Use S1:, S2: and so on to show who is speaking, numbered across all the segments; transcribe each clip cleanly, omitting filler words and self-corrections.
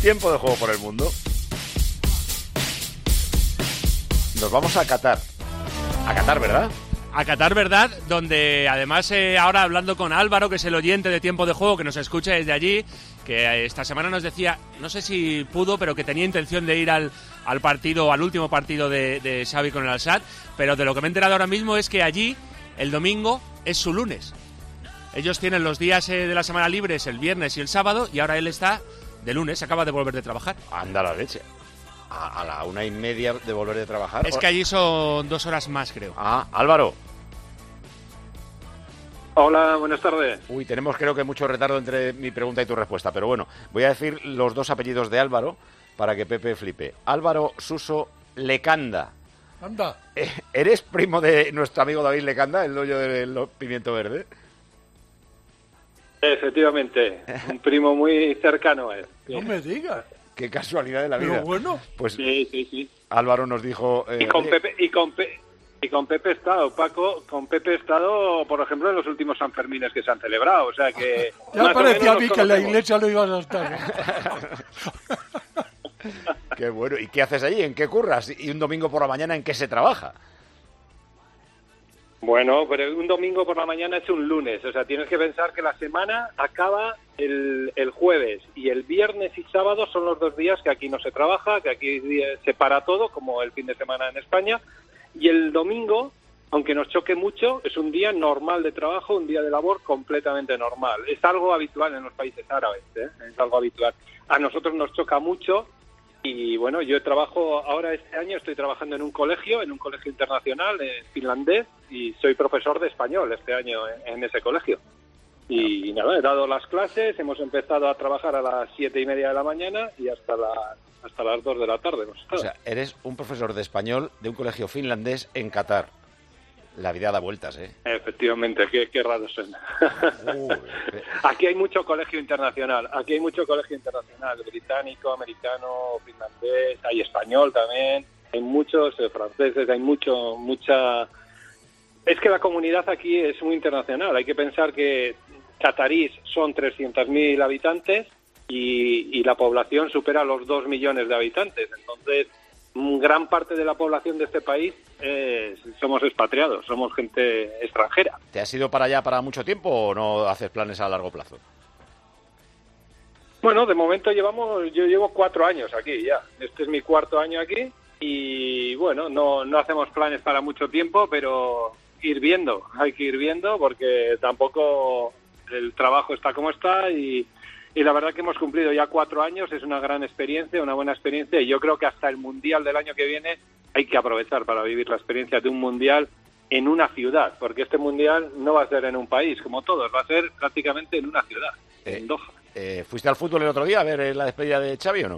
S1: Tiempo de juego por el mundo. Nos vamos a Qatar. A Qatar, ¿verdad?
S2: A Qatar, ¿verdad? Donde además ahora hablando con Álvaro, que es el oyente de Tiempo de Juego, que nos escucha desde allí, que esta semana nos decía, no sé si pudo, pero que tenía intención de ir al partido, al último partido de Xavi con el Al-Sadd, pero de lo que me he enterado ahora mismo es que allí el domingo es su lunes. Ellos tienen los días de la semana libres el viernes y el sábado, y ahora él está de lunes, acaba de volver de trabajar.
S1: Anda la leche. A la 1:30 de volver de trabajar.
S2: Es que allí son 2 horas más, creo.
S1: Ah, Álvaro.
S3: Hola, buenas tardes.
S1: Uy, tenemos creo que mucho retardo entre mi pregunta y tu respuesta, pero bueno, voy a decir los 2 apellidos de Álvaro para que Pepe flipe. Álvaro Suso Lecanda.
S4: Anda.
S1: ¿Eres primo de nuestro amigo David Lecanda, el dueño del Pimiento Verde?
S3: Efectivamente, un primo muy cercano a él.
S4: No me digas.
S1: Qué casualidad de la vida.
S4: Pero bueno.
S1: Pues
S3: Sí.
S1: Álvaro nos dijo...
S3: Y con Pepe he estado, Paco, con Pepe he estado, por ejemplo, en los últimos Sanfermines que se han celebrado, o sea que...
S4: Ya parecía a mí que en la iglesia no ibas a estar.
S1: Qué bueno. ¿Y qué haces allí? ¿En qué curras? ¿Y un domingo por la mañana en qué se trabaja?
S3: Bueno, pero un domingo por la mañana es un lunes, o sea, tienes que pensar que la semana acaba el jueves y el viernes y sábado son los 2 días que aquí no se trabaja, que aquí se para todo, como el fin de semana en España, y el domingo, aunque nos choque mucho, es un día normal de trabajo, un día de labor completamente normal. Es algo habitual en los países árabes, es algo habitual. A nosotros nos choca mucho. Y bueno, yo trabajo ahora este año, estoy trabajando en un colegio internacional finlandés y soy profesor de español este año en ese colegio. Y nada, he dado las clases, hemos empezado a trabajar a las 7:30 de la mañana y hasta las 2 de la tarde.
S1: O sea, eres un profesor de español de un colegio finlandés en Qatar. La vida da vueltas, ¿eh?
S3: Efectivamente, qué raro suena. Aquí hay mucho colegio internacional, británico, americano, finlandés, hay español también, hay muchos franceses, hay mucha... Es que la comunidad aquí es muy internacional, hay que pensar que catarís son 300.000 habitantes y la población supera los 2 millones de habitantes, entonces... Gran parte de la población de este país somos expatriados, somos gente extranjera.
S1: ¿Te has ido para allá para mucho tiempo o no haces planes a largo plazo?
S3: Bueno, de momento yo llevo 4 años aquí ya. Este es mi 4º año aquí y bueno, no hacemos planes para mucho tiempo, pero hay que ir viendo porque tampoco el trabajo está como está y la verdad que hemos cumplido ya 4 años, es una gran experiencia, una buena experiencia y yo creo que hasta el Mundial del año que viene hay que aprovechar para vivir la experiencia de un Mundial en una ciudad, porque este Mundial no va a ser en un país como todos, va a ser prácticamente en una ciudad, en Doha.
S1: ¿Fuiste al fútbol el otro día a ver la despedida de Xavi o no?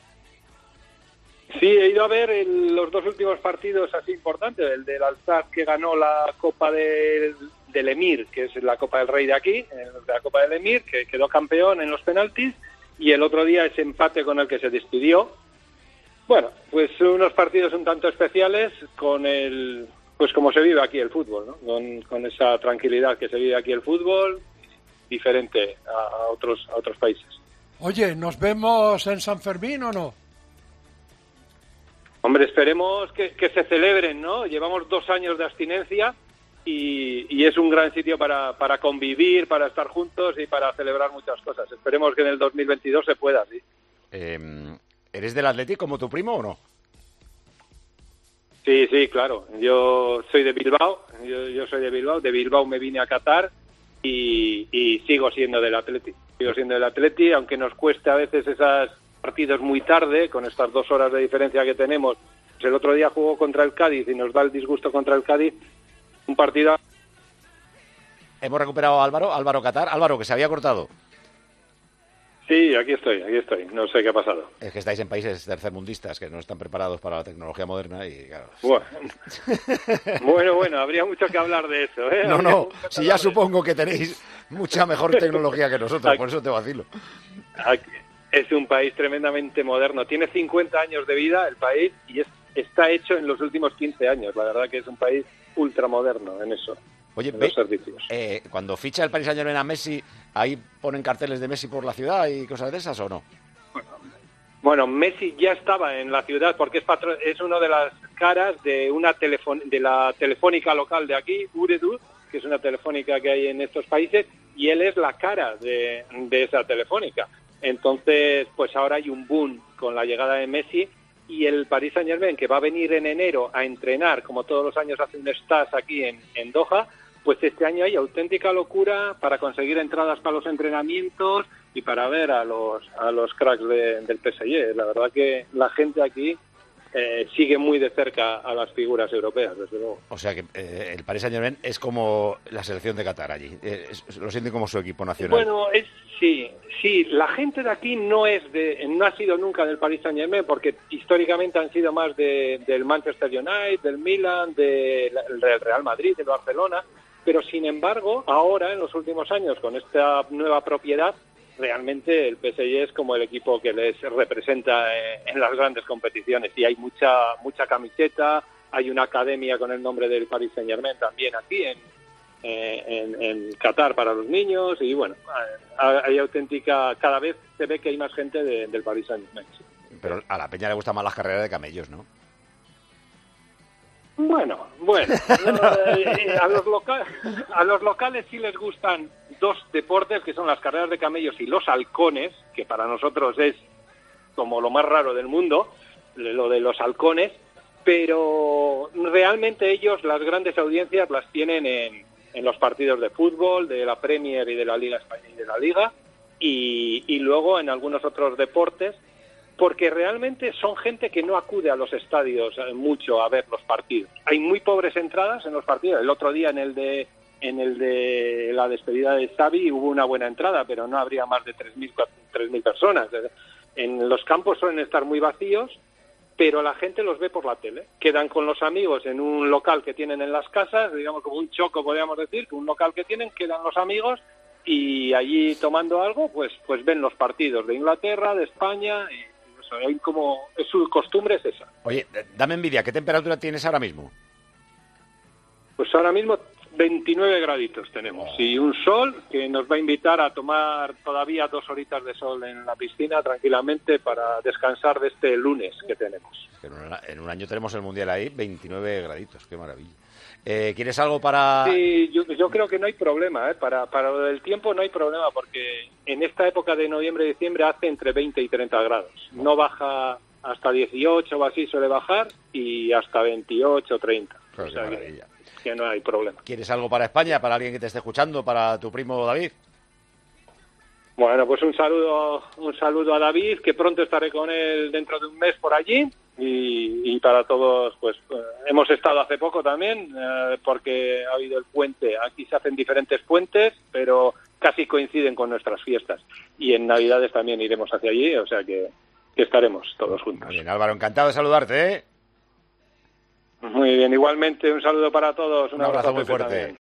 S3: Sí, he ido a ver los 2 últimos partidos así importantes, el del Al-Sadd que ganó la Copa del Emir, que es la Copa del Rey de aquí, la Copa del Emir, que quedó campeón en los penaltis, y el otro día ese empate con el que se despidió. Bueno, pues unos partidos un tanto especiales con pues como se vive aquí el fútbol, ¿no? Con esa tranquilidad que se vive aquí el fútbol, diferente a otros países.
S4: Oye, ¿nos vemos en San Fermín o no?
S3: Hombre, esperemos que se celebren, ¿no? Llevamos 2 años de abstinencia y es un gran sitio para convivir, para estar juntos y para celebrar muchas cosas. Esperemos que en el 2022 se pueda, sí.
S1: ¿Eres del Atleti como tu primo o no?
S3: Sí, claro. Yo soy de Bilbao, yo soy de Bilbao. De Bilbao me vine a Qatar y sigo siendo del Atleti. Aunque nos cueste a veces esos partidos muy tarde, con estas 2 horas de diferencia que tenemos. Pues el otro día jugó contra el Cádiz y nos da el disgusto contra el Cádiz. Un partido...
S1: Hemos recuperado a Álvaro Qatar. Álvaro, que se había cortado.
S3: Sí, aquí estoy. No sé qué ha pasado.
S1: Es que estáis en países tercermundistas que no están preparados para la tecnología moderna y claro...
S3: Bueno, habría mucho que hablar de eso, ¿eh?
S1: No, si ya supongo que tenéis mucha mejor tecnología que nosotros, por eso te vacilo.
S3: Es un país tremendamente moderno. Tiene 50 años de vida el país y está hecho en los últimos 15 años. La verdad que es un país ultramoderno en eso.
S1: Oye,
S3: los servicios.
S1: Cuando ficha el Paris Saint-Germain a Messi, ¿ahí ponen carteles de Messi por la ciudad y cosas de esas o no?
S3: Bueno, Messi ya estaba en la ciudad porque es una de las caras de de la telefónica local de aquí, Ooredoo, que es una telefónica que hay en estos países, y él es la cara de esa telefónica. Entonces, pues ahora hay un boom con la llegada de Messi, y el Paris Saint-Germain, que va a venir en enero a entrenar, como todos los años hace un stage aquí en Doha, pues este año hay auténtica locura para conseguir entradas para los entrenamientos y para ver a los cracks del PSG. La verdad que la gente aquí sigue muy de cerca a las figuras europeas, desde luego.
S1: O sea que el Paris Saint-Germain es como la selección de Qatar allí. Lo sienten como su equipo nacional.
S3: Bueno, sí. La gente de aquí no ha sido nunca del Paris Saint-Germain, porque históricamente han sido más del Manchester United, del Milan, del Real Madrid, del Barcelona. Pero sin embargo, ahora en los últimos años, con esta nueva propiedad, realmente el PSG es como el equipo que les representa en las grandes competiciones, y hay mucha camiseta, hay una academia con el nombre del Paris Saint-Germain también aquí en Qatar para los niños, y bueno, hay auténtica, cada vez se ve que hay más gente del Paris Saint-Germain.
S1: Pero a la peña le gustan más las carreras de camellos, ¿no?
S3: Bueno, a los locales sí les gustan dos deportes, que son las carreras de camellos y los halcones, que para nosotros es como lo más raro del mundo, lo de los halcones, pero realmente ellos las grandes audiencias las tienen en los partidos de fútbol, de la Premier y de la Liga Española y de la Liga, y luego en algunos otros deportes, porque realmente son gente que no acude a los estadios mucho a ver los partidos. Hay muy pobres entradas en los partidos. El otro día en el de la despedida de Xavi hubo una buena entrada, pero no habría más de 3.000 personas. En los campos suelen estar muy vacíos, pero la gente los ve por la tele. Quedan con los amigos en un local que tienen en las casas, digamos como un choco, podríamos decir, que un local que tienen, quedan los amigos y allí tomando algo, pues ven los partidos de Inglaterra, de España, y hay como su costumbre es esa.
S1: Oye, dame envidia, ¿qué temperatura tienes ahora mismo?
S3: Pues ahora mismo 29 graditos tenemos, y un sol que nos va a invitar a tomar todavía 2 horitas de sol en la piscina tranquilamente para descansar de este lunes que tenemos.
S1: En un año tenemos el Mundial ahí, 29 graditos, qué maravilla. ¿Quieres algo para...?
S3: Sí, yo creo que no hay problema, para lo del tiempo no hay problema, porque en esta época de noviembre y diciembre hace entre 20 y 30 grados. No baja hasta 18 o así, suele bajar, y hasta 28 o 30.
S1: Claro,
S3: o sea,
S1: qué maravilla.
S3: Que no hay problema.
S1: ¿Quieres algo para España, para alguien que te esté escuchando, para tu primo David?
S3: Bueno, pues un saludo a David, que pronto estaré con él dentro de un mes por allí, y para todos, pues hemos estado hace poco también, porque ha habido el puente. Aquí se hacen diferentes puentes, pero casi coinciden con nuestras fiestas, y en Navidades también iremos hacia allí, o sea que estaremos todos juntos.
S1: Muy bien, Álvaro, encantado de saludarte, ¿eh?
S3: Muy bien, igualmente un saludo para todos,
S1: un abrazo muy fuerte.
S3: También.